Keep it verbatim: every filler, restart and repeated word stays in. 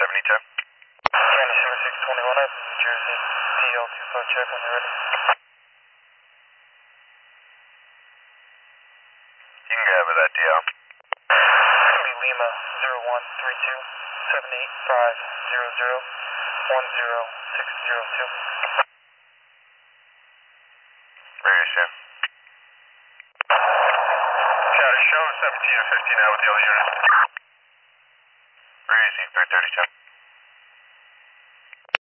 seventy-two. County seventy-six twenty-one up, New Jersey, D L two five check when you're ready. You can go over that D L. Lima zero one three two seven eight five zero zero one zero six zero two. Radio show. County show seventeen to fifteen out with the other unit. Radio Z three thirty-two.